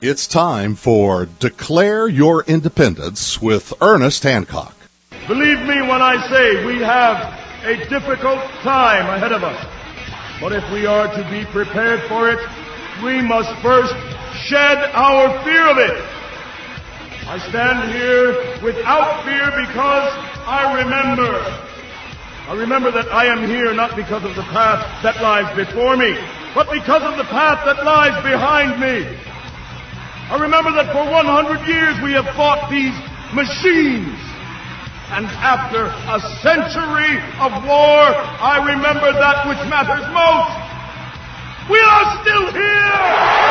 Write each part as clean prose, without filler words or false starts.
It's time for Declare Your Independence with Ernest Hancock. Believe me when I say we have a difficult time ahead of us. But if we are to be prepared for it, we must first shed our fear of it. I stand here without fear because I remember that I am here not because of the path that lies before me, but because of the path that lies behind me. I remember that for 100 years we have fought these machines. And after a century of war, I remember that which matters most. We are still here!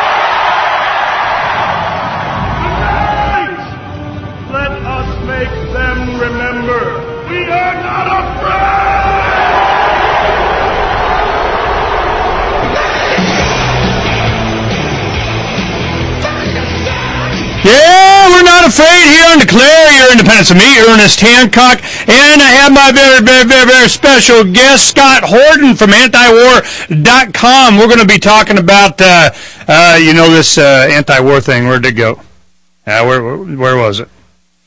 Tonight, let us make them remember we are not afraid! Yeah, we're not afraid here on Declare Your Independence. Of me, Ernest Hancock, and I have my very special guest, Scott Horton from antiwar.com. We're going to be talking about, this anti-war thing. Where'd it go? Where was it?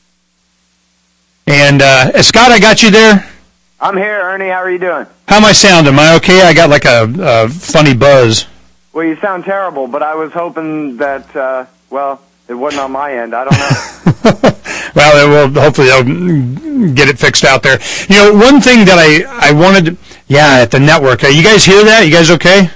And, Scott, I got you there? I'm here, Ernie. How are you doing? How am I sounding? Am I okay? I got like a funny buzz. Well, you sound terrible, but I was hoping that, it wasn't on my end. I don't know. Well, hopefully they'll get it fixed out there. You know, one thing that I wanted at the network. You guys hear that? You guys okay?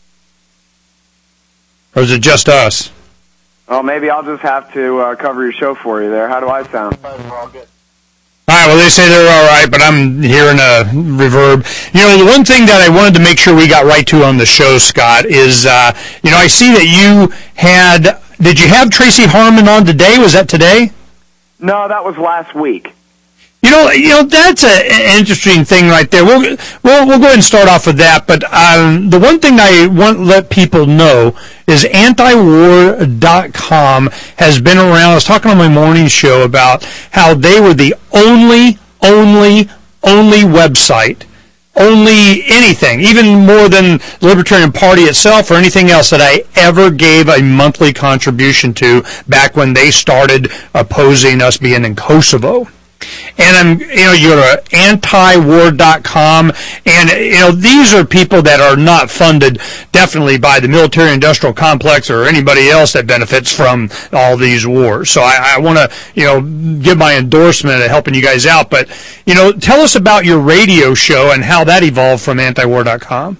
Or is it just us? Well, maybe I'll just have to cover your show for you there. How do I sound? All right, well, they say they're all right, but I'm hearing a reverb. You know, the one thing that I wanted to make sure we got right to on the show, Scott, is, I see that you did you have Tracy Harmon on today? Was that today? No, that was last week. You know, that's an interesting thing right there. We'll go ahead and start off with that. But the one thing I want to let people know is antiwar.com has been around. I was talking on my morning show about how they were the only website, only anything, even more than the Libertarian Party itself or anything else that I ever gave a monthly contribution to back when they started opposing us being in Kosovo. And you go to antiwar.com, and, these are people that are not funded definitely by the military-industrial complex or anybody else that benefits from all these wars. So I want to, give my endorsement of helping you guys out. But, tell us about your radio show and how that evolved from antiwar.com.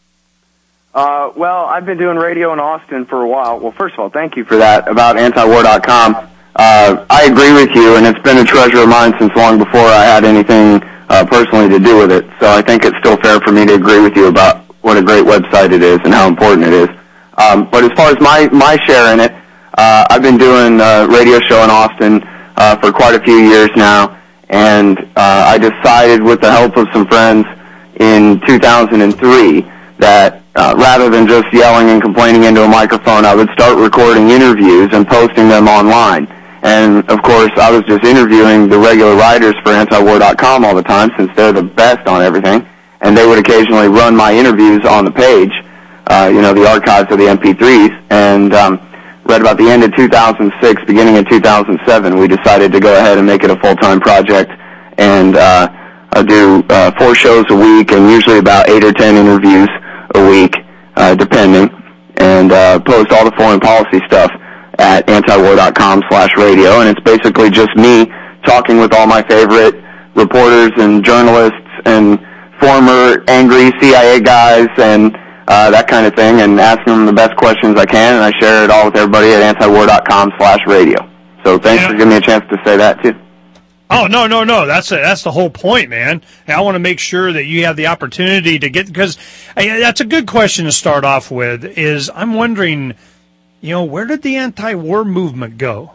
I've been doing radio in Austin for a while. Well, first of all, thank you for that about antiwar.com. I agree with you, and it's been a treasure of mine since long before I had anything personally to do with it. So I think it's still fair for me to agree with you about what a great website it is and how important it is. But as far as my share in it, I've been doing a radio show in Austin for quite a few years now, and I decided with the help of some friends in 2003 that rather than just yelling and complaining into a microphone, I would start recording interviews and posting them online. And, of course, I was just interviewing the regular writers for antiwar.com all the time since they're the best on everything. And they would occasionally run my interviews on the page, the archives of the MP3s. And right about the end of 2006, beginning of 2007, we decided to go ahead and make it a full-time project. And I do 4 shows a week and usually about 8 or 10 interviews a week, depending, and post all the foreign policy stuff at antiwar.com/radio, and it's basically just me talking with all my favorite reporters and journalists and former angry CIA guys and that kind of thing, and asking them the best questions I can, and I share it all with everybody at antiwar.com/radio. So thanks for giving me a chance to say that, too. Oh, no. That's the whole point, man. And I want to make sure that you have the opportunity to get, because that's a good question to start off with, is I'm wondering, where did the anti-war movement go?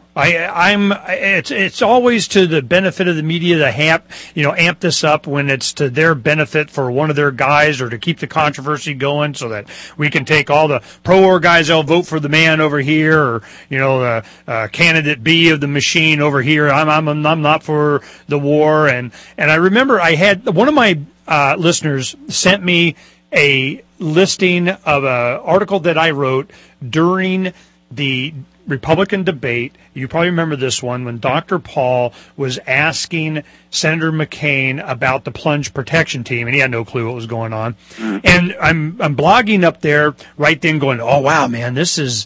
It's always to the benefit of the media to amp this up when it's to their benefit for one of their guys or to keep the controversy going so that we can take all the pro-war guys that'll vote for the man over here or, the candidate B of the machine over here. I'm not for the war. And I remember I had one of my listeners sent me a listing of an article that I wrote during the Republican debate. You probably remember this one when Dr. Paul was asking Senator McCain about the plunge protection team, and he had no clue what was going on. And I'm blogging up there right then, going, "Oh wow, man, this is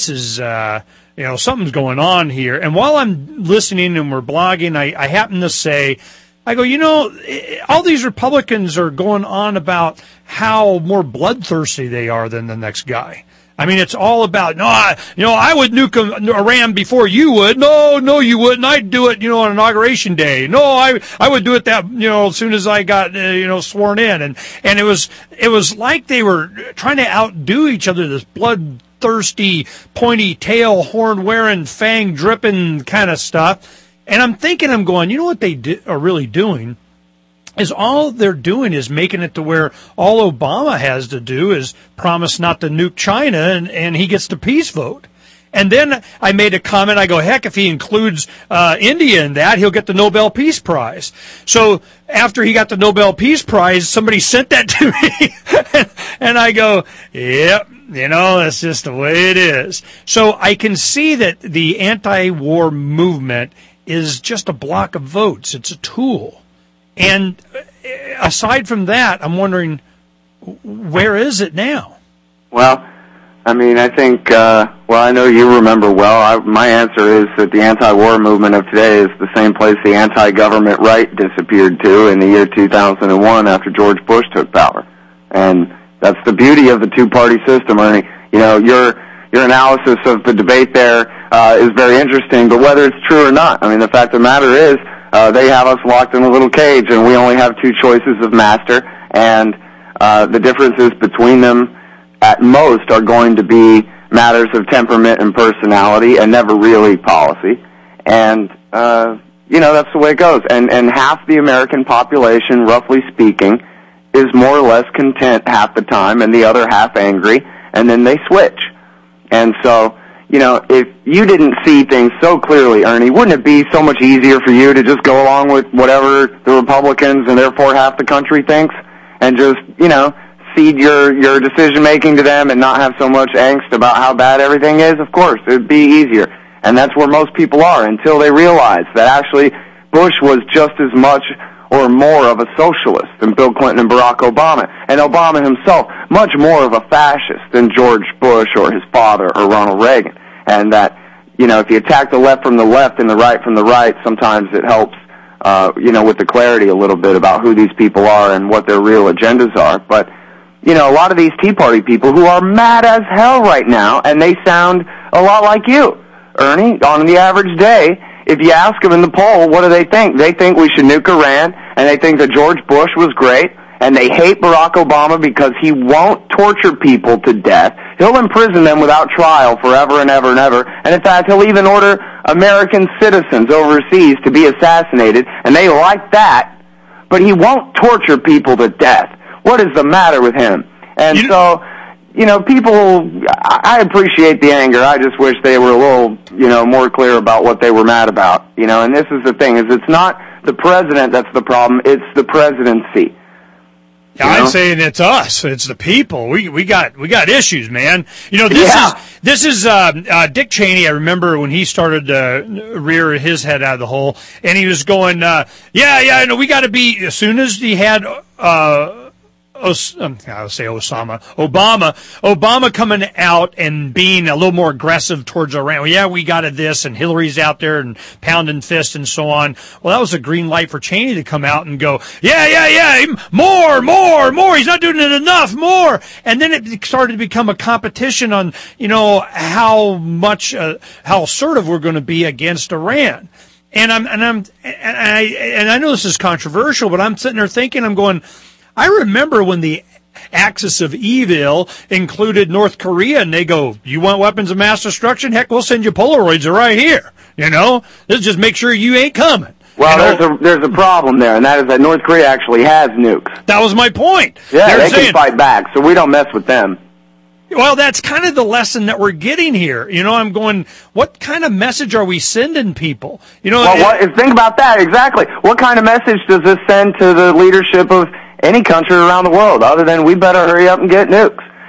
something's going on here." And while I'm listening and we're blogging, I happen to say, I go, all these Republicans are going on about how more bloodthirsty they are than the next guy. I mean, it's all about, I would nuke Iran before you would. No, you wouldn't. I'd do it, on Inauguration Day. No, I would do it as soon as I got, sworn in. And it was like they were trying to outdo each other, this bloodthirsty, pointy tail, horn-wearing, fang-dripping kind of stuff. And I'm going, what they are really doing is all they're doing is making it to where all Obama has to do is promise not to nuke China, and he gets the peace vote. And then I made a comment, I go, heck, if he includes India in that, he'll get the Nobel Peace Prize. So after he got the Nobel Peace Prize, somebody sent that to me, and I go, yep, that's just the way it is. So I can see that the anti-war movement is just a block of votes. It's a tool. And aside from that, I'm wondering, where is it now? Well, I think, I know you remember well. My answer is that the anti-war movement of today is the same place the anti-government right disappeared to in the year 2001 after George Bush took power. And that's the beauty of the two-party system, Ernie. Your analysis of the debate there is very interesting, but whether it's true or not, the fact of the matter is, they have us locked in a little cage, and we only have two choices of master, and the differences between them at most are going to be matters of temperament and personality and never really policy. And, that's the way it goes. And half the American population, roughly speaking, is more or less content half the time, and the other half angry, and then they switch. And so, if you didn't see things so clearly, Ernie, wouldn't it be so much easier for you to just go along with whatever the Republicans and therefore half the country thinks and just, cede your decision-making to them and not have so much angst about how bad everything is? Of course, it would be easier. And that's where most people are until they realize that actually Bush was just as much or more of a socialist than Bill Clinton and Barack Obama. And Obama himself, much more of a fascist than George Bush or his father or Ronald Reagan. And that, if you attack the left from the left and the right from the right, sometimes it helps, with the clarity a little bit about who these people are and what their real agendas are. But, a lot of these Tea Party people who are mad as hell right now, and they sound a lot like you, Ernie, on the average day. If you ask them in the poll, what do they think? They think we should nuke Iran, and they think that George Bush was great, and they hate Barack Obama because he won't torture people to death. He'll imprison them without trial forever and ever and ever, and in fact, he'll even order American citizens overseas to be assassinated, and they like that, but he won't torture people to death. What is the matter with him? And people, I appreciate the anger. I just wish they were a little, more clear about what they were mad about. And this is the thing, is it's not the president that's the problem, it's the presidency. Yeah, I'm saying it's us. It's the people. We got issues, man. This is Dick Cheney. I remember when he started to rear his head out of the hole, and he was going, we got to be, as soon as he had Obama coming out and being a little more aggressive towards Iran. Well, yeah, we got this, and Hillary's out there and pounding fists and so on. Well, that was a green light for Cheney to come out and go, more. He's not doing it enough, more. And then it started to become a competition on, how assertive we're going to be against Iran. And I know this is controversial, but I'm sitting there thinking, I'm going, I remember when the axis of evil included North Korea, and they go, you want weapons of mass destruction? Heck, we'll send you Polaroids. They're right here. Let's just make sure you ain't coming. Well, there's a problem there, and that is that North Korea actually has nukes. That was my point. Yeah, they can fight back, so we don't mess with them. Well, that's kind of the lesson that we're getting here. I'm going, what kind of message are we sending people? Think about that, exactly. What kind of message does this send to the leadership of any country around the world, other than we better hurry up and get nukes?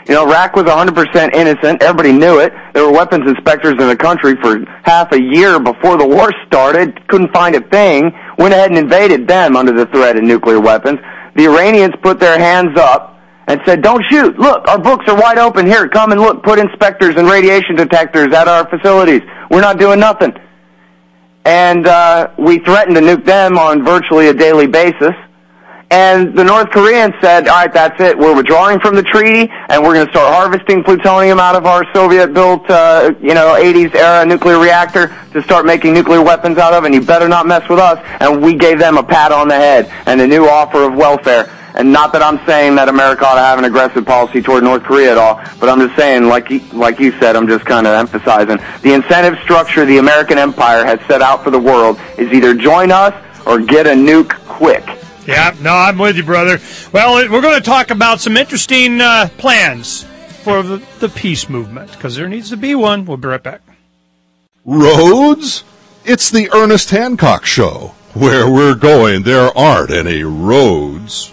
You know, Iraq was 100% innocent. Everybody knew it. There were weapons inspectors in the country for half a year before the war started. Couldn't find a thing. Went ahead and invaded them under the threat of nuclear weapons. The Iranians put their hands up and said, don't shoot. Look, our books are wide open. Here, come and look. Put inspectors and radiation detectors at our facilities. We're not doing nothing. And we threatened to nuke them on virtually a daily basis. And the North Koreans said, all right, that's it. We're withdrawing from the treaty, and we're going to start harvesting plutonium out of our Soviet-built, 80s-era nuclear reactor to start making nuclear weapons out of, and you better not mess with us. And we gave them a pat on the head and a new offer of welfare. And not that I'm saying that America ought to have an aggressive policy toward North Korea at all, but I'm just saying, like you said, I'm just kind of emphasizing, the incentive structure the American empire has set out for the world is either join us or get a nuke quick. Yeah, no, I'm with you, brother. Well, we're going to talk about some interesting plans for the peace movement, because there needs to be one. We'll be right back. Roads? It's the Ernest Hancock Show. Where we're going, there aren't any roads.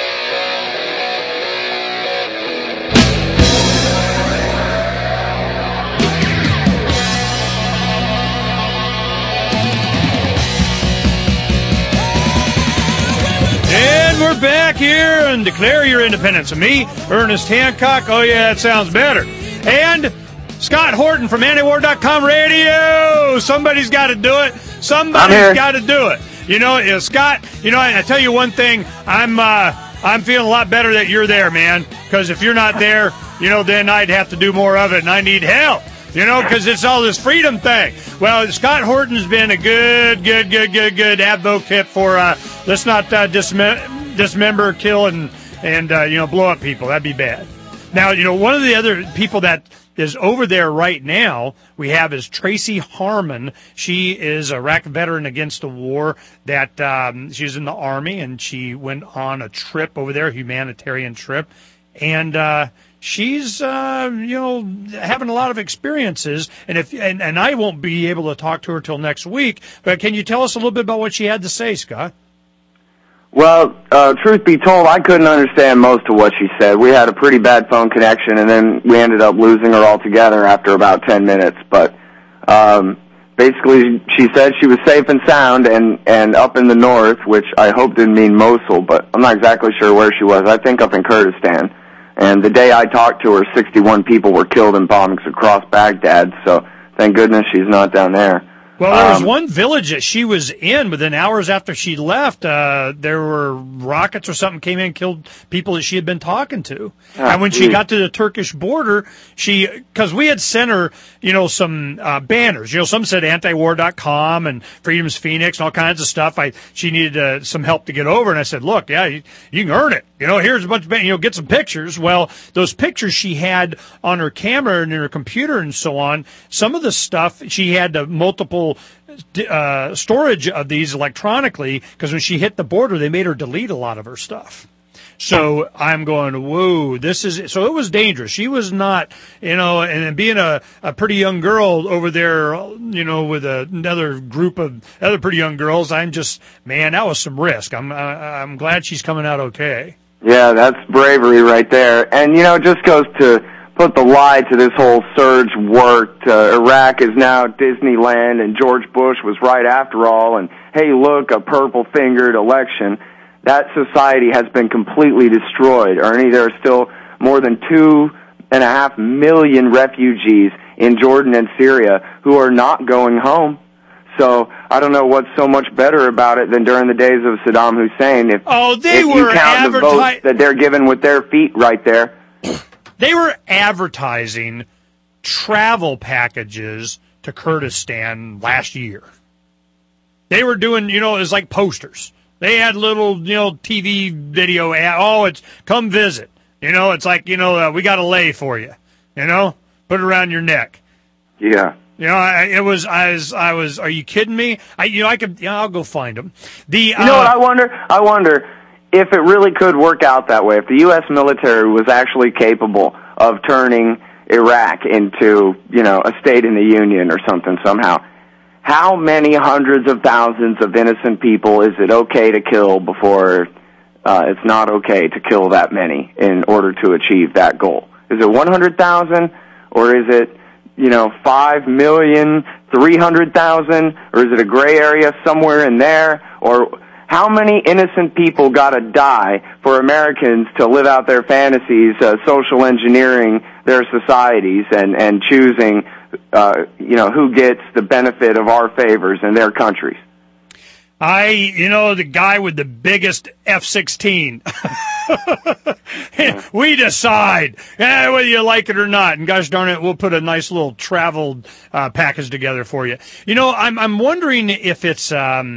We're back here and declare your independence. And me, Ernest Hancock. Oh, yeah, that sounds better. And Scott Horton from antiwar.com radio. Somebody's got to do it. Somebody's got to do it. You know, Scott, you know, I tell you one thing. I'm feeling a lot better that you're there, man. Because if you're not there, you know, then I'd have to do more of it, and I need help. You know, because it's all this freedom thing. Well, Scott Horton's been a good advocate for let's not dismember, kill, and blow up people. That'd be bad. Now, you know, one of the other people that is over there right now we have is Tracy Harmon. She is a Iraq veteran against the war. That she was in the Army, and she went on a trip over there, a humanitarian trip, and she's having a lot of experiences, and I won't be able to talk to her till next week. But can you tell us a little bit about what she had to say, Scott? Well, truth be told, I couldn't understand most of what she said. We had a pretty bad phone connection, and then we ended up losing her altogether after about 10 minutes. But basically, she said she was safe and sound and up in the north, which I hope didn't mean Mosul, but I'm not exactly sure where she was. I think up in Kurdistan. And the day I talked to her, 61 people were killed in bombings across Baghdad, so thank goodness she's not down there. Well, there was one village that she was in within hours after she left. There were rockets or something came in and killed people that she had been talking to. And when she got to the Turkish border, because we had sent her, some banners. Some said antiwar.com and Freedom's Phoenix and all kinds of stuff. She needed some help to get over, and I said, look, yeah, you can earn it. Here's a bunch of, get some pictures. Well, those pictures she had on her camera and her computer and so on, some of the stuff she had multiple storage of these electronically, because when she hit the border, they made her delete a lot of her stuff. So I'm going, whoa, so it was dangerous. She was not, and being a pretty young girl over there, with another group of other pretty young girls, I'm just, man, that was some risk. I'm glad she's coming out okay. Yeah, that's bravery right there. And, it just goes to put the lie to this whole surge worked. Iraq is now Disneyland, and George Bush was right after all, and hey, look, a purple-fingered election. That society has been completely destroyed. Ernie, there are still more than 2.5 million refugees in Jordan and Syria who are not going home. So I don't know what's so much better about it than during the days of Saddam Hussein. If you count the votes that they're given with their feet right there. They were advertising travel packages to Kurdistan last year. They were doing, it was like posters. They had little, TV video it's come visit. It's like, we got a lay for you. Put it around your neck. Yeah. It was, I was, are you kidding me? I'll go find them. What I wonder if it really could work out that way, if the U.S. military was actually capable of turning Iraq into, a state in the Union or something somehow, how many hundreds of thousands of innocent people is it okay to kill before it's not okay to kill that many in order to achieve that goal? Is it 100,000, or is it 5,300,000, or is it a gray area somewhere in there? Or how many innocent people got to die for Americans to live out their fantasies, social engineering their societies and choosing, who gets the benefit of our favors in their countries? The guy with the biggest F-16. We decide whether you like it or not. And gosh darn it, we'll put a nice little travel package together for you. I'm wondering if it's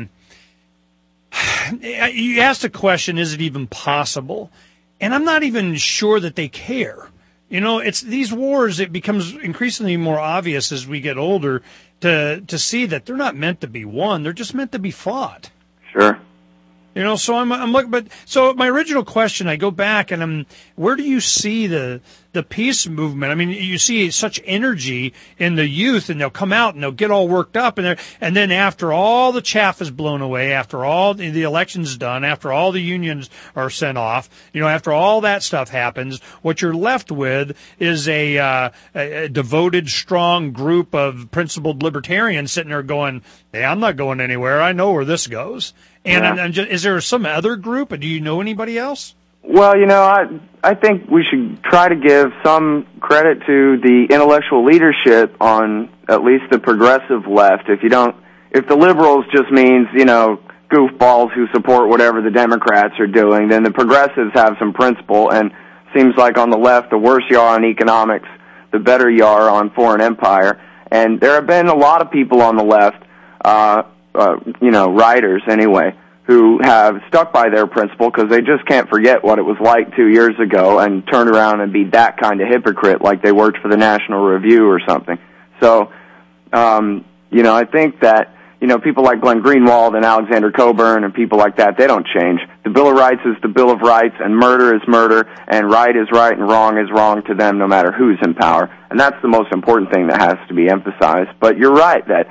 you asked the question, is it even possible? And I'm not even sure that they care. It's these wars, it becomes increasingly more obvious as we get older to see that they're not meant to be won. They're just meant to be fought. Sure. So I'm looking, but so my original question, I go back and where do you see the peace movement? I mean, you see such energy in the youth, and they'll come out and they'll get all worked up, and then after all the chaff is blown away, after all the election's done, after all the unions are sent off, after all that stuff happens, what you're left with is a devoted, strong group of principled libertarians sitting there going, "Hey, I'm not going anywhere. I know where this goes." And is there some other group? Do you know anybody else? Well, I think we should try to give some credit to the intellectual leadership on at least the progressive left. If the liberals just means, goofballs who support whatever the Democrats are doing, then the progressives have some principle, and seems like on the left, the worse you are on economics, the better you are on foreign empire. And there have been a lot of people on the left, writers anyway, who have stuck by their principle because they just can't forget what it was like 2 years ago and turn around and be that kind of hypocrite like they worked for the National Review or something. So, I think that, people like Glenn Greenwald and Alexander Coburn and people like that, they don't change. The Bill of Rights is the Bill of Rights, and murder is murder, and right is right and wrong is wrong to them no matter who's in power. And that's the most important thing that has to be emphasized. But you're right that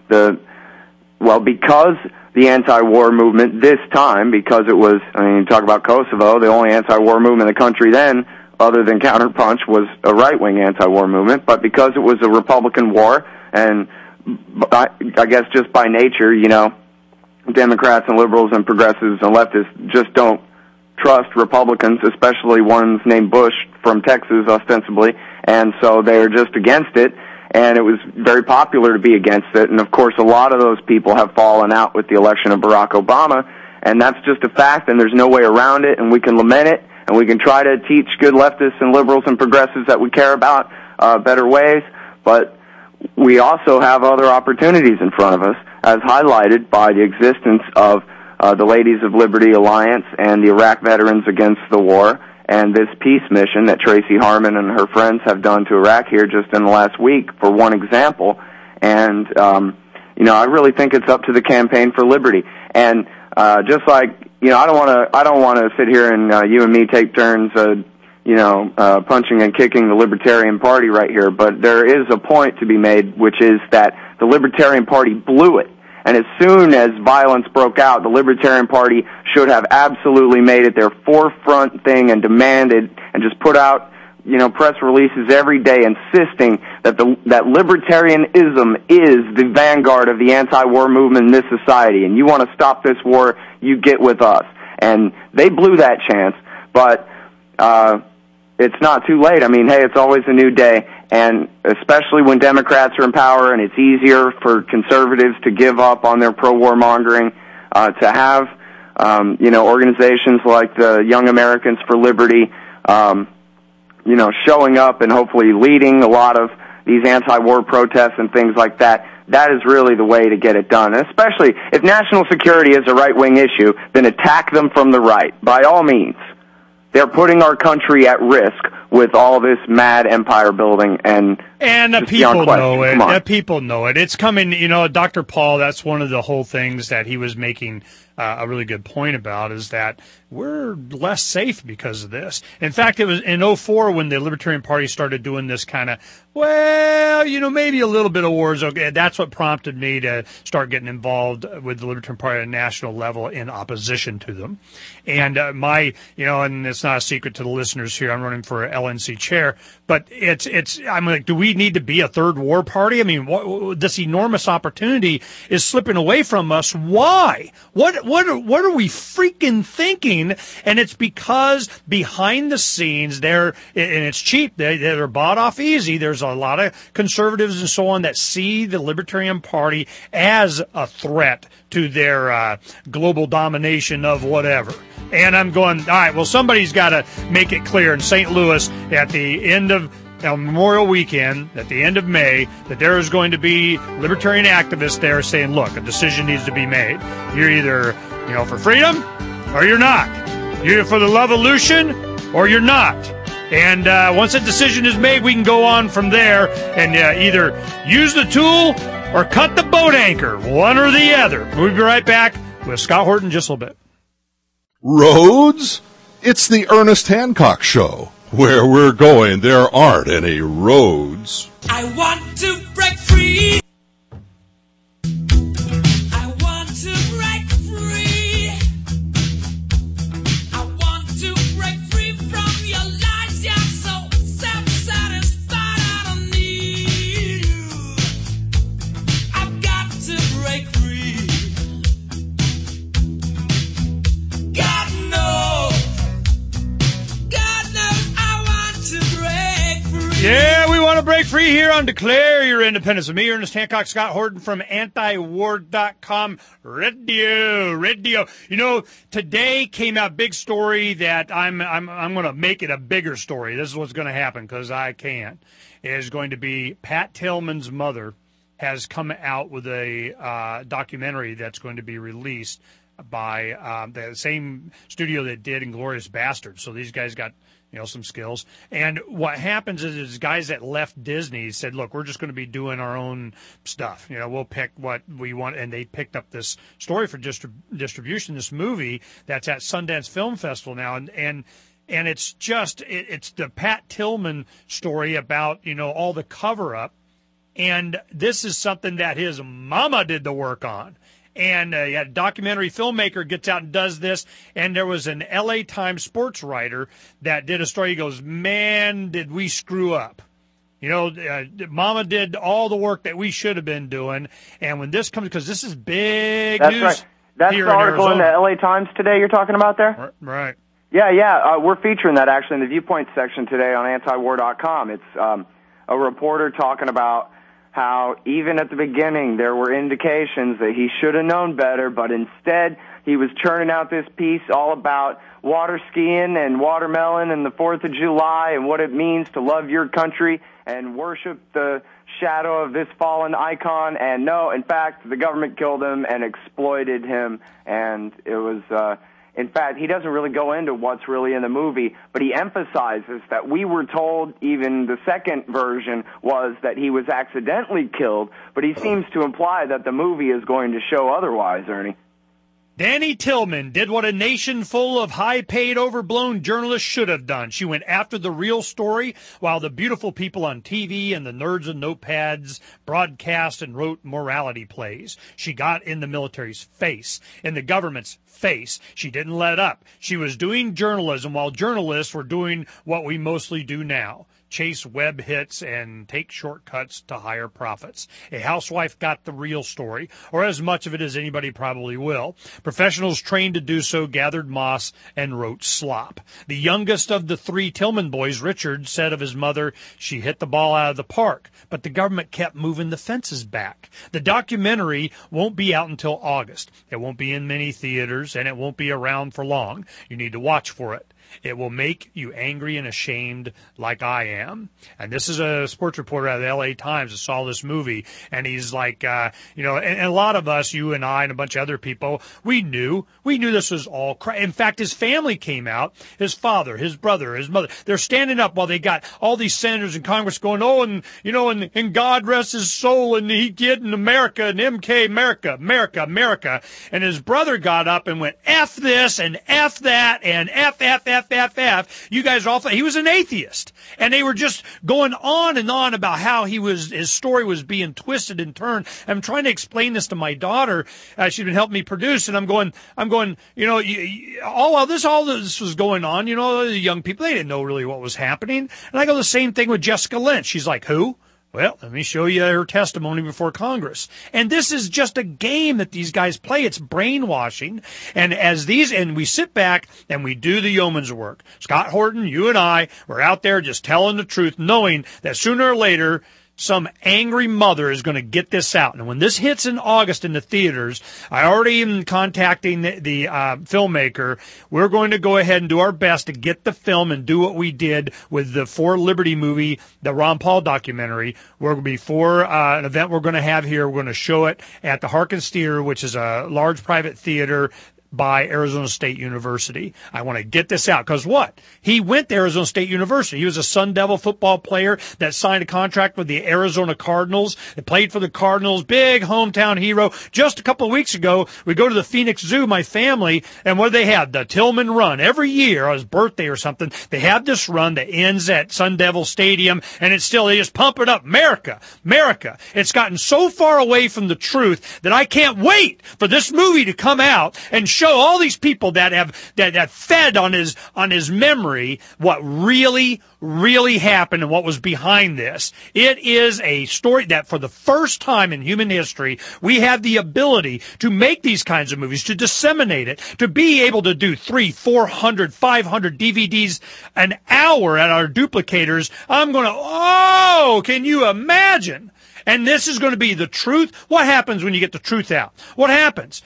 because the anti-war movement this time, because it was, you talk about Kosovo, the only anti-war movement in the country then, other than Counterpunch, was a right-wing anti-war movement, but because it was a Republican war, and I guess just by nature, Democrats and liberals and progressives and leftists just don't trust Republicans, especially ones named Bush from Texas, ostensibly, and so they're just against it. And it was very popular to be against it. And, of course, a lot of those people have fallen out with the election of Barack Obama. And that's just a fact, and there's no way around it. And we can lament it, and we can try to teach good leftists and liberals and progressives that we care about better ways. But we also have other opportunities in front of us, as highlighted by the existence of the Ladies of Liberty Alliance and the Iraq Veterans Against the War, and this peace mission that Tracy Harmon and her friends have done to Iraq here just in the last week, for one example. And, I really think it's up to the Campaign for Liberty. And, just like, I don't want to sit here and, you and me take turns, punching and kicking the Libertarian Party right here, but there is a point to be made, which is that the Libertarian Party blew it. And as soon as violence broke out, the Libertarian Party should have absolutely made it their forefront thing and demanded and just put out, press releases every day insisting that that libertarianism is the vanguard of the anti-war movement in this society. And you want to stop this war, you get with us. And they blew that chance, but it's not too late. Hey, it's always a new day. And especially when Democrats are in power and it's easier for conservatives to give up on their pro-war mongering, to have, organizations like the Young Americans for Liberty, showing up and hopefully leading a lot of these anti-war protests and things like that. That is really the way to get it done. And especially if national security is a right-wing issue, then attack them from the right, by all means. They're putting our country at risk with all this mad empire building, and And the Just people beyond question. know it. Come on. The people know it. It's coming, Dr. Paul, that's one of the whole things that he was making a really good point about, is that we're less safe because of this. In fact, it was in 2004 when the Libertarian Party started doing this kind of, maybe a little bit of war is okay. That's what prompted me to start getting involved with the Libertarian Party at a national level in opposition to them. And and it's not a secret to the listeners here, I'm running for LNC chair, but I'm like, do we need to be a third war party? I mean, this enormous opportunity is slipping away from us. Why? What are we freaking thinking? And it's because behind the scenes and it's cheap. They're bought off easy. There's a lot of conservatives and so on that see the Libertarian Party as a threat to their global domination of whatever. And I'm going, all right, well, somebody's got to make it clear in St. Louis at the end of Memorial Weekend, at the end of May, that there is going to be libertarian activists there saying, look, a decision needs to be made. You're either, for freedom or you're not. You're for the Lovolution or you're not. And once a decision is made, we can go on from there and either use the tool or cut the boat anchor, one or the other. We'll be right back with Scott Horton in just a little bit. Roads? It's the Ernest Hancock Show. Where we're going, there aren't any roads. I want to break free. I want to break free. I want to break free from your lies. You're so self-satisfied. I don't need you. I've got to break free. God knows. Yeah, we want to break free here on Declare Your Independence with me, Ernest Hancock, Scott Horton from antiwar.com radio. Today came out big story that I'm going to make it a bigger story. This is what's going to happen because I can. It is going to be Pat Tillman's mother has come out with a documentary that's going to be released by the same studio that did Inglourious Basterds. So these guys got some skills. And what happens is guys that left Disney said, look, we're just going to be doing our own stuff. We'll pick what we want. And they picked up this story for distribution, this movie that's at Sundance Film Festival now. And it's just, it's the Pat Tillman story about, all the cover up. And this is something that his mama did the work on. And a documentary filmmaker gets out and does this. And there was an LA Times sports writer that did a story. He goes, man, did we screw up. Mama did all the work that we should have been doing. And when this comes, because this is big That's news. Right. That's the article in the LA Times today you're talking about there? Right. Yeah. We're featuring that actually in the Viewpoint section today on antiwar.com. It's a reporter talking about how even at the beginning there were indications that he should have known better, but instead he was churning out this piece all about water skiing and watermelon and the 4th of July and what it means to love your country and worship the shadow of this fallen icon. And no, in fact, the government killed him and exploited him, and it was... In fact, he doesn't really go into what's really in the movie, but he emphasizes that we were told, even the second version was that he was accidentally killed, but he seems to imply that the movie is going to show otherwise, Ernie. Danny Tillman did what a nation full of high-paid, overblown journalists should have done. She went after the real story while the beautiful people on TV and the nerds and notepads broadcast and wrote morality plays. She got in the military's face, in the government's face. She didn't let up. She was doing journalism while journalists were doing what we mostly do now. Chase web hits and take shortcuts to higher profits. A housewife got the real story, or as much of it as anybody probably will. Professionals trained to do so gathered moss and wrote slop. The youngest of the 3 Tillman boys, Richard, said of his mother, she hit the ball out of the park, but the government kept moving the fences back. The documentary won't be out until August. It won't be in many theaters, and it won't be around for long. You need to watch for it. It will make you angry and ashamed like I am. And this is a sports reporter out of the L.A. Times that saw this movie, and he's like, and a lot of us, you and I and a bunch of other people, we knew this was all crap. In fact, his family came out, his father, his brother, his mother. They're standing up while they got all these senators in Congress going, and God rest his soul, and he did in America, and MK, America. And his brother got up and went, F this and F that and F. You guys are all, he was an atheist. And they were just going on and on about how his story was being twisted and turned. I'm trying to explain this to my daughter. She's been helping me produce, and I'm going, all this was going on, the young people, they didn't know really what was happening. And I go the same thing with Jessica Lynch. She's like, who? Well, let me show you her testimony before Congress. And this is just a game that these guys play. It's brainwashing. And and we sit back and we do the yeoman's work. Scott Horton, you and I, we're out there just telling the truth, knowing that sooner or later, some angry mother is going to get this out. And when this hits in August in the theaters, I already am contacting the filmmaker. We're going to go ahead and do our best to get the film and do what we did with the For Liberty movie, the Ron Paul documentary. Before an event we're going to have here, we're going to show it at the Harkins Theater, which is a large private theater by Arizona State University. I want to get this out because what? He went to Arizona State University. He was a Sun Devil football player that signed a contract with the Arizona Cardinals. He played for the Cardinals, big hometown hero. Just a couple of weeks ago, we go to the Phoenix Zoo, my family, and what do they have? The Tillman Run. Every year, on his birthday or something, they have this run that ends at Sun Devil Stadium, and they just pump it up. America. It's gotten so far away from the truth that I can't wait for this movie to come out and show all these people that have fed on his memory what really happened and what was behind this. It is a story that for the first time in human history, we have the ability to make these kinds of movies, to disseminate it, to be able to do 300, 400, 500 DVDs an hour at our duplicators. Can you imagine? And this is going to be the truth. What happens when you get the truth out? What happens?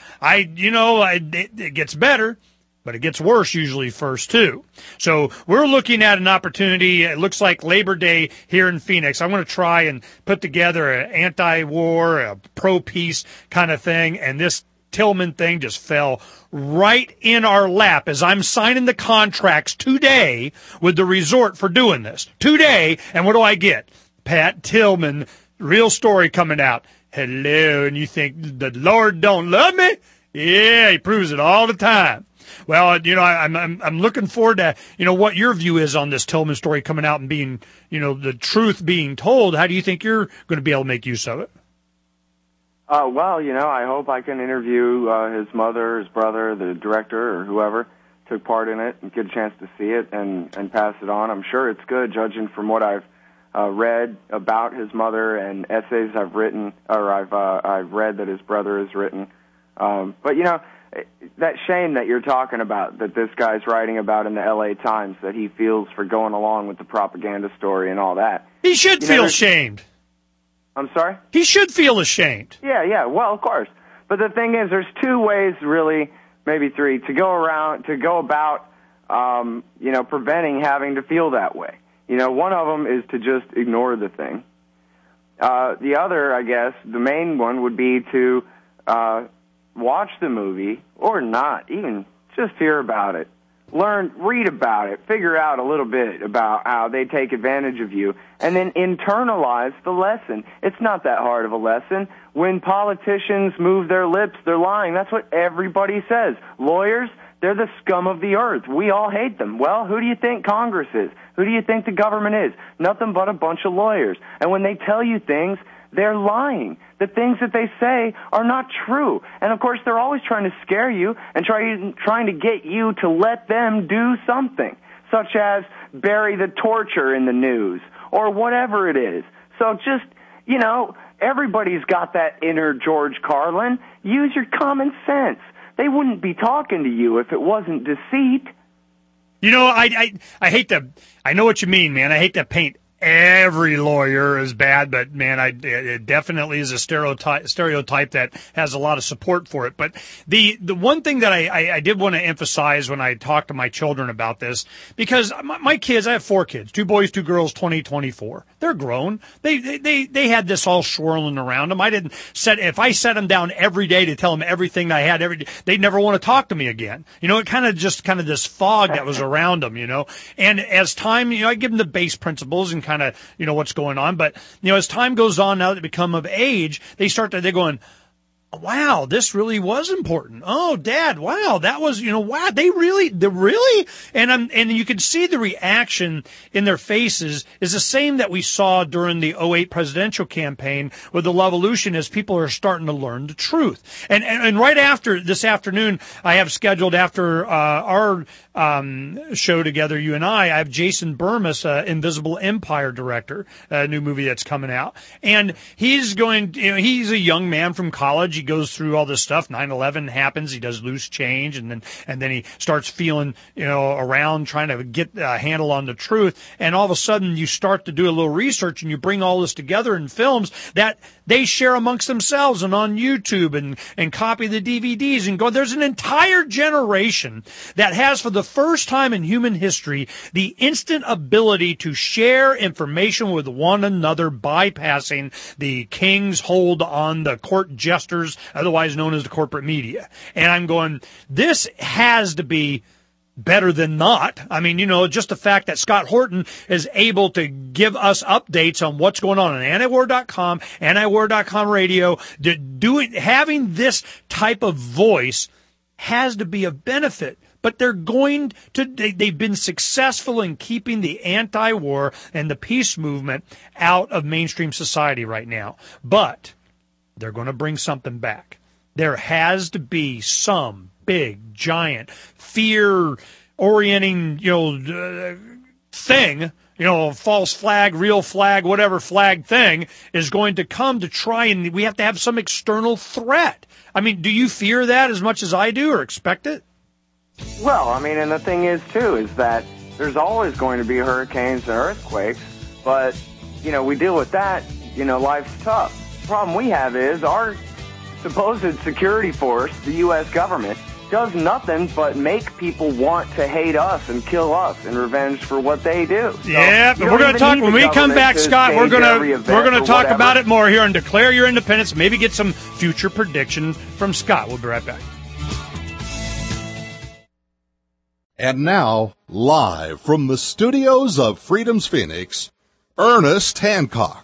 It gets better, but it gets worse usually first too. So we're looking at an opportunity. It looks like Labor Day here in Phoenix. I'm going to try and put together an anti-war, a pro-peace kind of thing. And this Tillman thing just fell right in our lap as I'm signing the contracts today with the resort for doing this. Today, and what do I get? Pat Tillman, real story coming out. Hello, and you think the Lord don't love me? Yeah, he proves it all the time. Well, I'm looking forward to, what your view is on this Tillman story coming out and being, the truth being told. How do you think you're going to be able to make use of it? I hope I can interview his mother, his brother, the director, or whoever took part in it and get a chance to see it and pass it on. I'm sure it's good, judging from what I've read about his mother and essays I've written, or I've read that his brother has written. But that shame that you're talking about, that this guy's writing about in the L.A. Times, that he feels for going along with the propaganda story and all that. He should feel ashamed. I'm sorry? He should feel ashamed. Yeah, well, of course. But the thing is, there's two ways, really, maybe three, to go about, preventing having to feel that way. One of them is to just ignore the thing. The other, I guess, the main one would be to watch the movie, or not, even just hear about it. Read about it, figure out a little bit about how they take advantage of you, and then internalize the lesson. It's not that hard of a lesson. When politicians move their lips, they're lying. That's what everybody says. Lawyers, they're the scum of the earth. We all hate them. Well, who do you think Congress is? Who do you think the government is? Nothing but a bunch of lawyers. And when they tell you things, they're lying. The things that they say are not true. And, of course, they're always trying to scare you and trying to get you to let them do something, such as bury the torture in the news or whatever it is. So just, everybody's got that inner George Carlin. Use your common sense. They wouldn't be talking to you if it wasn't deceit. I hate to, I know what you mean, man. I hate to paint every lawyer is bad, but man, it definitely is a stereotype that has a lot of support for it. But the one thing that I did want to emphasize when I talked to my children about this, because my kids, I have 4 kids, 2 boys, 2 girls, 20, 24. They're grown. They had this all swirling around them. If I set them down every day to tell them everything I had every day, they'd never want to talk to me again. It kind of this fog that was around them, and as time, I give them the base principles and kind of, what's going on. But, as time goes on, now that they become of age, they're going, wow, this really was important. Oh, Dad, wow, that was, wow, they really? And you can see the reaction in their faces is the same that we saw during the 2008 presidential campaign with the Levolution, as people are starting to learn the truth. And right after this afternoon, I have scheduled after our show together, you and I have Jason Burmis, Invisible Empire director, a new movie that's coming out. And he's he's a young man from college. He goes through all this stuff. 9/11 happens. He does Loose Change, and then he starts feeling, around trying to get a handle on the truth. And all of a sudden, you start to do a little research, and you bring all this together in films that they share amongst themselves and on YouTube and copy the DVDs and go. There's an entire generation that has, for the first time in human history, the instant ability to share information with one another, bypassing the king's hold on the court jesters, otherwise known as the corporate media. And I'm going, this has to be better than not. I mean, just the fact that Scott Horton is able to give us updates on what's going on antiwar.com, antiwar.com radio, having this type of voice has to be a benefit. But they've been successful in keeping the anti-war and the peace movement out of mainstream society right now. But they're going to bring something back. There has to be some big, giant, fear-orienting, thing, false flag, real flag, whatever flag thing is going to come to try, and we have to have some external threat. I mean, do you fear that as much as I do, or expect it? Well, and the thing is, too, is that there's always going to be hurricanes and earthquakes, but, we deal with that, life's tough. The problem we have is our supposed security force, the U.S. government, does nothing but make people want to hate us and kill us in revenge for what they do. So, yeah, but we're going to talk when we come back, Scott. We're going to talk about it more here and declare your independence. Maybe get some future prediction from Scott. We'll be right back. And now, live from the studios of Freedom's Phoenix, Ernest Hancock.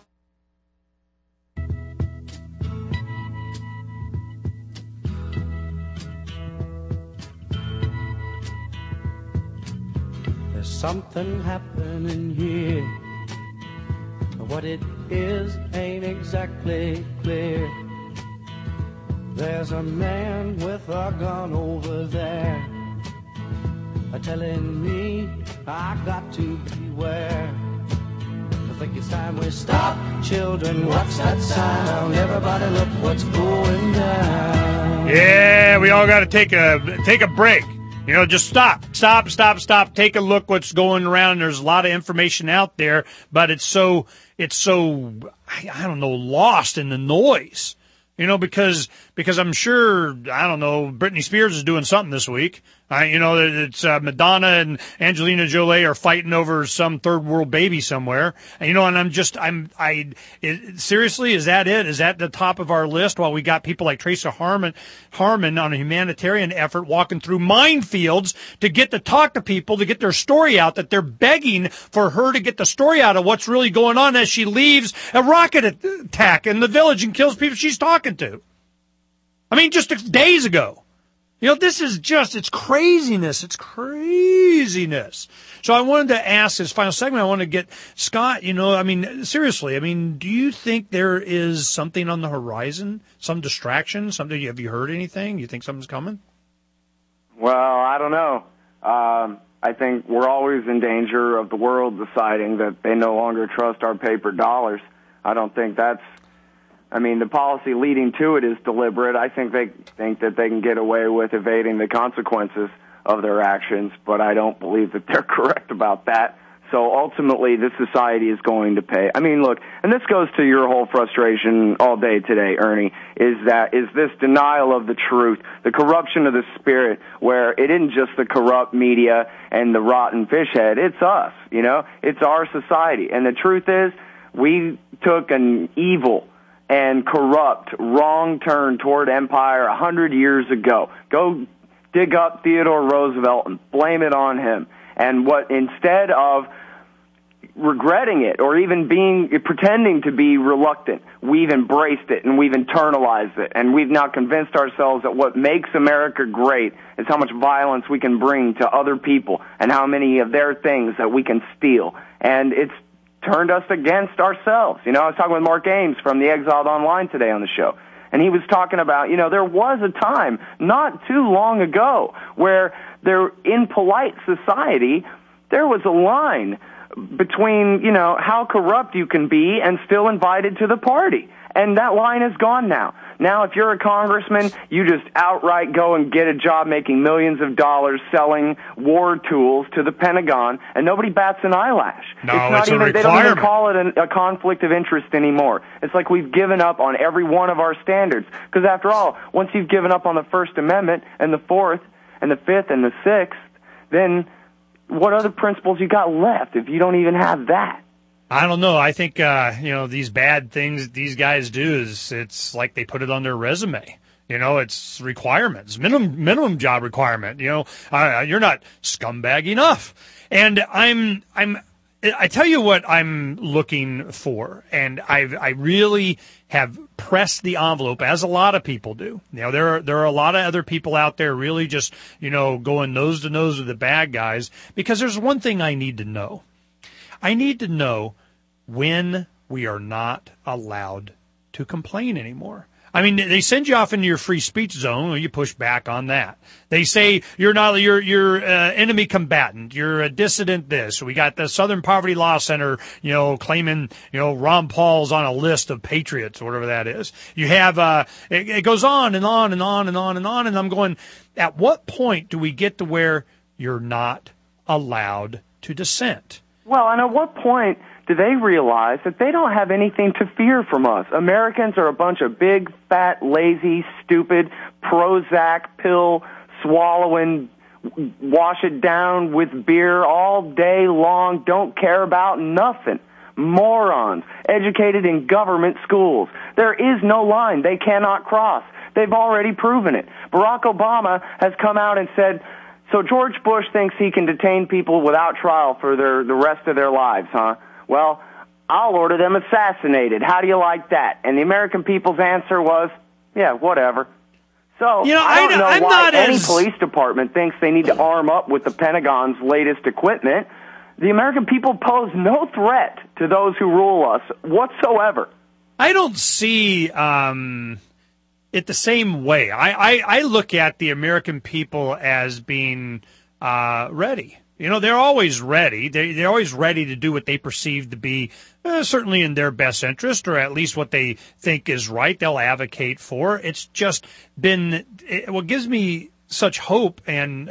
There's something happening here. What it is ain't exactly clear. There's a man with a gun over there, telling me I got to beware. I think it's time we stop. Children, what's that sound? Everybody look what's going down. Yeah, we all got to take a break. Just stop. Take a look what's going around. There's a lot of information out there, but it's so I don't know, lost in the noise. Because I'm sure, I don't know, Britney Spears is doing something this week. It's Madonna and Angelina Jolie are fighting over some third world baby somewhere. And, seriously, is that it? Is that the top of our list? While we got people like Tracy Harmon on a humanitarian effort walking through minefields to talk to people, to get their story out, that they're begging for her to get the story out of what's really going on as she leaves a rocket attack in the village and kills people she's talking to. Just days ago. This is it's craziness. It's craziness. So I wanted to ask this final segment. I want to get Scott, seriously, do you think there is something on the horizon, some distraction, something? Have you heard anything? You think something's coming? Well, I don't know. I think we're always in danger of the world deciding that they no longer trust our paper dollars. I don't think that's, the policy leading to it is deliberate. I think they think that they can get away with evading the consequences of their actions, but I don't believe that they're correct about that. So ultimately, this society is going to pay. I mean, look, and this goes to your whole frustration all day today, Ernie, is this denial of the truth, the corruption of the spirit, where it isn't just the corrupt media and the rotten fish head, it's us, you know? It's our society. And the truth is, we took an evil and corrupt wrong turn toward empire 100 years ago. Go dig up Theodore Roosevelt and blame it on him. And instead of regretting it or even pretending to be reluctant, we've embraced it and we've internalized it, and we've now convinced ourselves that what makes America great is how much violence we can bring to other people and how many of their things that we can steal. And it's turned us against ourselves. You know, I was talking with Mark Ames from the Exiled Online today on the show, and he was talking about, you know, there was a time not too long ago where in polite society, there was a line between, you know, how corrupt you can be and still invited to the party. And that line is gone now. Now, if you're a congressman, you just outright go and get a job making millions of dollars selling war tools to the Pentagon, and nobody bats an eyelash. No, it's not they don't even call it a conflict of interest anymore. It's like we've given up on every one of our standards. Because after all, once you've given up on the First Amendment and the Fourth and the Fifth and the Sixth, then what other principles you got left if you don't even have that? I don't know. I think, you know, these bad things these guys do it's like they put it on their resume. You know, it's requirements, minimum job requirement. You know, you're not scumbag enough. And I tell you what I'm looking for, and I really have pressed the envelope, as a lot of people do. You know, there are a lot of other people out there really just, you know, going nose to nose with the bad guys, because there's one thing I need to know. I need to know when we are not allowed to complain anymore. I mean, they send you off into your free speech zone, you push back on that. They say you're enemy combatant, you're a dissident this. We got the Southern Poverty Law Center, you know, claiming, you know, Ron Paul's on a list of patriots, or whatever that is. You have, it goes on and on and on and on and on, and I'm going, at what point do we get to where you're not allowed to dissent? Well, and at what point do they realize that they don't have anything to fear from us? Americans are a bunch of big, fat, lazy, stupid, Prozac pill swallowing, wash it down with beer all day long, don't care about nothing. Morons, educated in government schools. There is no line they cannot cross. They've already proven it. Barack Obama has come out and said, so George Bush thinks he can detain people without trial for the rest of their lives, huh? Well, I'll order them assassinated. How do you like that? And the American people's answer was, yeah, whatever. So you know, I don't know why any as... police department thinks they need to arm up with the Pentagon's latest equipment. The American people pose no threat to those who rule us whatsoever. I don't see it the same way. I look at the American people as being ready. You know, they're always ready. They're always ready to do what they perceive to be certainly in their best interest, or at least what they think is right. They'll advocate for. It's just been what gives me such hope and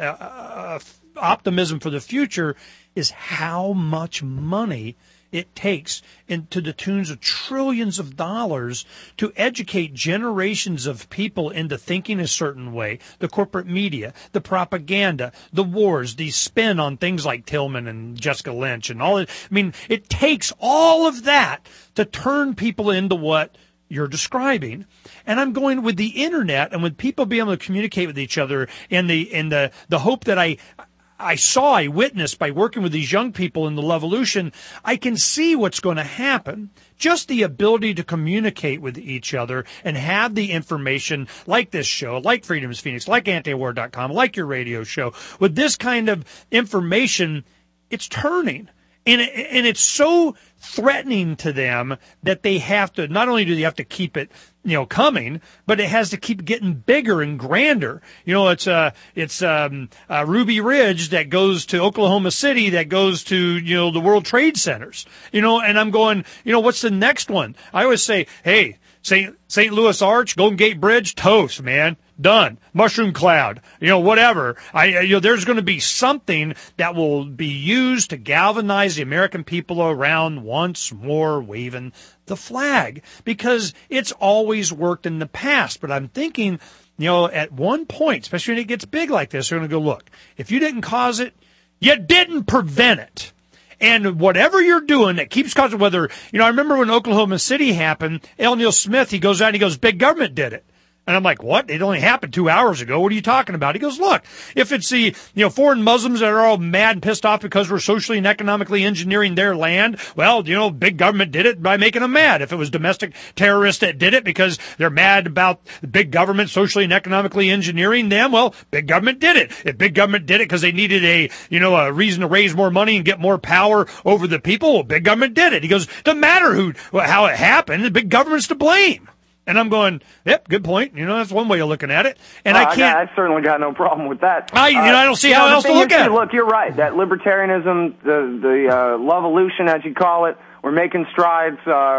optimism for the future is how much money it takes to the tunes of trillions of dollars to educate generations of people into thinking a certain way. The corporate media, the propaganda, the wars, the spin on things like Tillman and Jessica Lynch and all that. I mean, it takes all of that to turn people into what you're describing. And I'm going with the internet and with people being able to communicate with each other and the hope that I witnessed by working with these young people in the Levolution. I can see what's going to happen. Just the ability to communicate with each other and have the information like this show, like Freedom is Phoenix, like antiwar.com, like your radio show. With this kind of information, it's turning. And it's so threatening to them that they have to, not only do they have to keep it, coming, but it has to keep getting bigger and grander. It's Ruby Ridge that goes to Oklahoma City, that goes to, the World Trade Centers, and I'm going, what's the next one? I always say, hey, St. Louis Arch, Golden Gate Bridge, toast, man. Done. Mushroom cloud, whatever. There's going to be something that will be used to galvanize the American people around once more waving the flag, because it's always worked in the past. But I'm thinking, at one point, especially when it gets big like this, they're going to go, look, if you didn't cause it, you didn't prevent it. And whatever you're doing that keeps causing, whether, I remember when Oklahoma City happened, L. Neil Smith, he goes out and he goes, big government did it. And I'm like, what? It only happened 2 hours ago. What are you talking about? He goes, look, if it's the, foreign Muslims that are all mad and pissed off because we're socially and economically engineering their land, well, big government did it by making them mad. If it was domestic terrorists that did it because they're mad about the big government socially and economically engineering them, well, big government did it. If big government did it because they needed a reason to raise more money and get more power over the people, well, big government did it. He goes, doesn't matter how it happened, the big government's to blame. And I'm going, yep, good point. That's one way of looking at it. And I can't. I certainly got no problem with that. I don't see how else to look at it. Look, you're right. That libertarianism, the love-evolution, as you call it, we're making strides,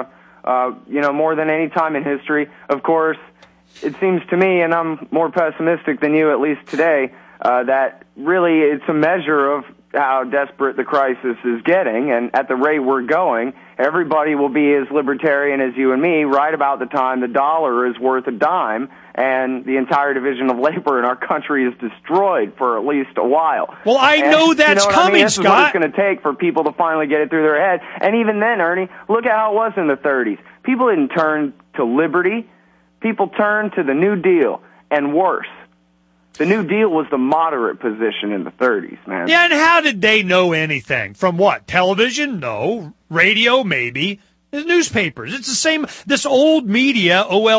more than any time in history. Of course, it seems to me, and I'm more pessimistic than you, at least today, that really it's a measure of how desperate the crisis is getting, and at the rate we're going, everybody will be as libertarian as you and me right about the time the dollar is worth a dime and the entire division of labor in our country is destroyed for at least a while. Well, I know that's coming, This Scott. is what it's going to take for people to finally get it through their head. And even then, Ernie, look at how it was in the 30s. People didn't turn to liberty. People turned to the New Deal, and worse. The New Deal was the moderate position in the 30s, man. Yeah, and how did they know anything? From what? Television? No. Radio? Maybe. The newspapers. It's the same. This old media,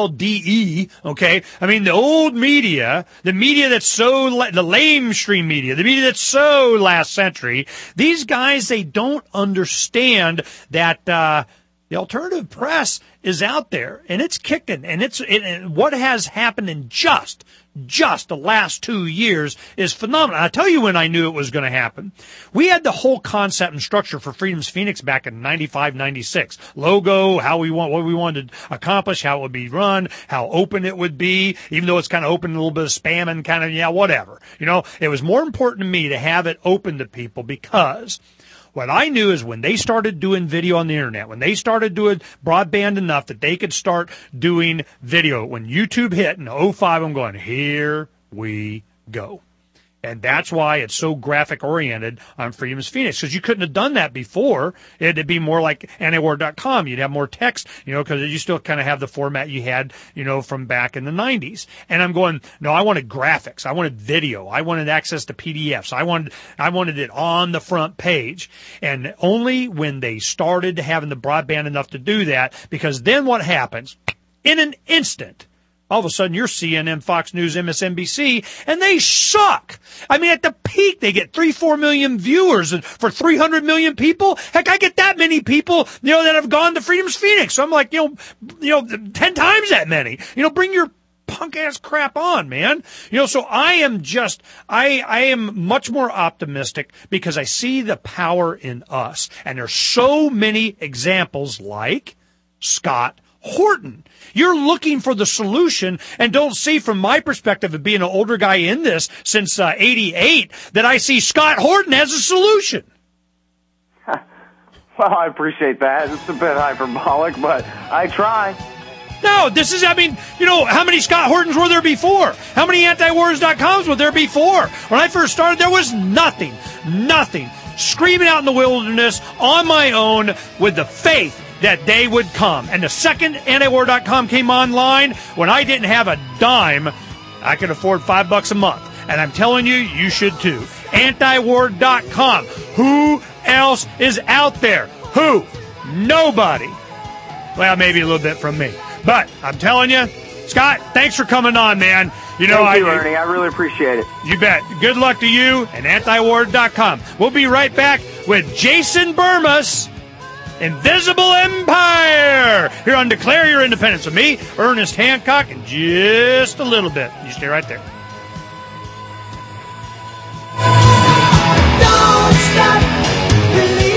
OLDE, okay? I mean, the old media, the media that's so, the lamestream media, the media that's so last century, these guys, they don't understand that, the alternative press is out there, and it's kicking, and what has happened in just the last 2 years is phenomenal. I'll tell you when I knew it was going to happen. We had the whole concept and structure for Freedom's Phoenix back in 95, 96. Logo, what we wanted to accomplish, how it would be run, how open it would be, even though it's kind of open, a little bit of spam and kind of, whatever. It was more important to me to have it open to people, because what I knew is when they started doing video on the internet, when they started doing broadband enough that they could start doing video, when YouTube hit in 2005, I'm going, here we go. And that's why it's so graphic-oriented on Freedom's Phoenix, because you couldn't have done that before. It'd be more like antiwar.com. You'd have more text, because you still kind of have the format you had, from back in the 90s. And I'm going, no, I wanted graphics. I wanted video. I wanted access to PDFs. I wanted it on the front page. And only when they started having the broadband enough to do that, because then what happens? In an instant, all of a sudden, you're CNN, Fox News, MSNBC, and they suck. I mean, at the peak, they get 3-4 million viewers for 300 million people. Heck, I get that many people, that have gone to Freedom's Phoenix. So I'm like, 10 times that many. Bring your punk ass crap on, man. So I am much more optimistic because I see the power in us. And there's so many examples like Scott Horton. You're looking for the solution and don't see, from my perspective of being an older guy in this since 88, that I see Scott Horton as a solution. Well, I appreciate that. It's a bit hyperbolic, but I try. No, how many Scott Hortons were there before? How many antiwars.coms were there before? When I first started, there was nothing. Screaming out in the wilderness on my own with the faith that they would come. And the second antiwar.com came online, when I didn't have a dime, I could afford $5 a month. And I'm telling you, you should too. Antiwar.com. Who else is out there? Who? Nobody. Well, maybe a little bit from me. But I'm telling you, Scott, thanks for coming on, man. Thank you, Ernie. I really appreciate it. You bet. Good luck to you and antiwar.com. We'll be right back with Jason Burmas Invisible Empire, here on Declare Your Independence with me, Ernest Hancock, in just a little bit. You stay right there. Don't stop believing.